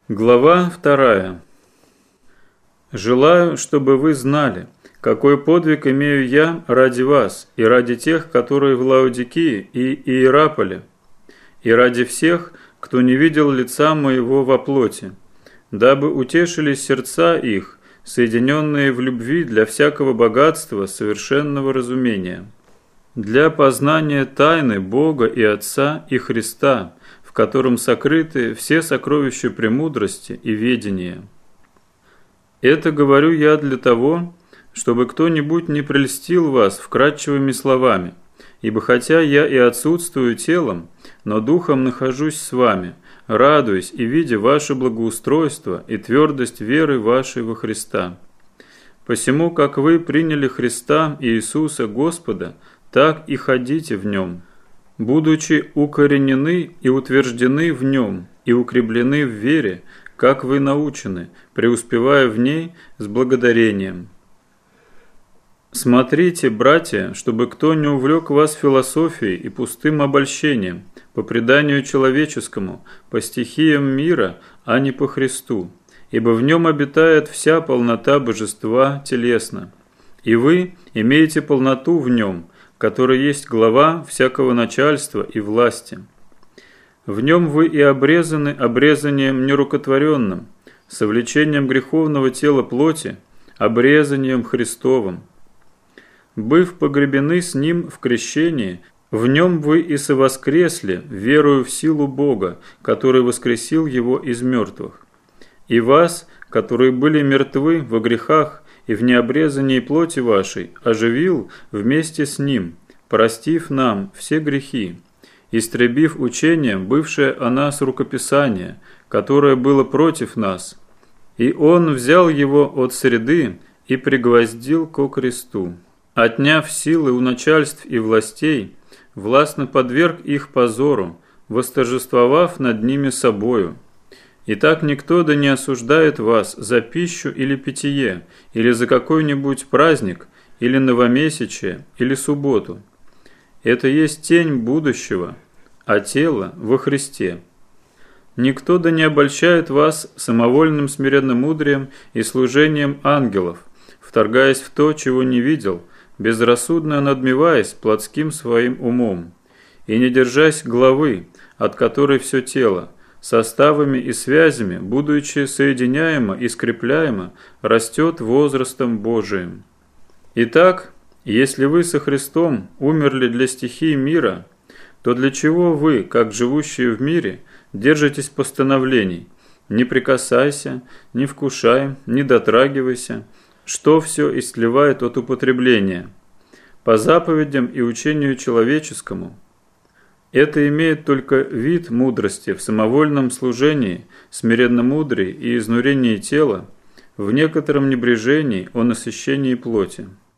Глава 2. Желаю, чтобы вы знали, какой подвиг имею я ради вас и ради тех, которые в Лаодикии и Иераполе, и ради всех, кто не видел лица моего во плоти, дабы утешились сердца их, соединенные в любви для всякого богатства совершенного разумения, для познания тайны Бога и Отца и Христа, в котором сокрыты все сокровища премудрости и ведения. Это говорю я для того, чтобы кто-нибудь не прельстил вас вкрадчивыми словами, ибо хотя я и отсутствую телом, но духом нахожусь с вами, радуясь и видя ваше благоустройство и твердость веры вашей во Христа. Посему, как вы приняли Христа Иисуса Господа, так и ходите в Нем, будучи укоренены и утверждены в Нем и укреплены в вере, как вы научены, преуспевая в ней с благодарением. Смотрите, братья, чтобы кто не увлек вас философией и пустым обольщением, по преданию человеческому, по стихиям мира, а не по Христу, ибо в нем обитает вся полнота божества телесно. И вы имеете полноту в нем, который есть глава всякого начальства и власти. В нем вы и обрезаны обрезанием нерукотворенным, совлечением греховного тела плоти, обрезанием Христовым. Быв погребены с Ним в крещении, в нем вы и совоскресли, верую в силу Бога, который воскресил Его из мертвых. И вас, которые были мертвы во грехах и в необрезании плоти вашей, оживил вместе с Ним, простив нам все грехи, истребив учением бывшее о нас рукописание, которое было против нас. И Он взял его от среды и пригвоздил ко кресту. Отняв силы у начальств и властей, властно подверг их позору, восторжествовав над ними собою. Итак, никто да не осуждает вас за пищу или питье, или за какой-нибудь праздник, или новомесячие, или субботу. Это есть тень будущего, а тело во Христе. Никто да не обольщает вас самовольным смиренномудрием и служением ангелов, вторгаясь в то, чего не видел, безрассудно надмеваясь плотским своим умом, и не держась главы, от которой все тело, составами и связями, будучи соединяемо и скрепляемо, растет возрастом Божиим. Итак, если вы со Христом умерли для стихий мира, то для чего вы, как живущие в мире, держитесь постановлений: не прикасайся, не вкушай, не дотрагивайся, что все истлевает от употребления, по заповедям и учению человеческому? Это имеет только вид мудрости в самовольном служении, смиренномудрии и изнурении тела, в некотором небрежении о насыщении плоти.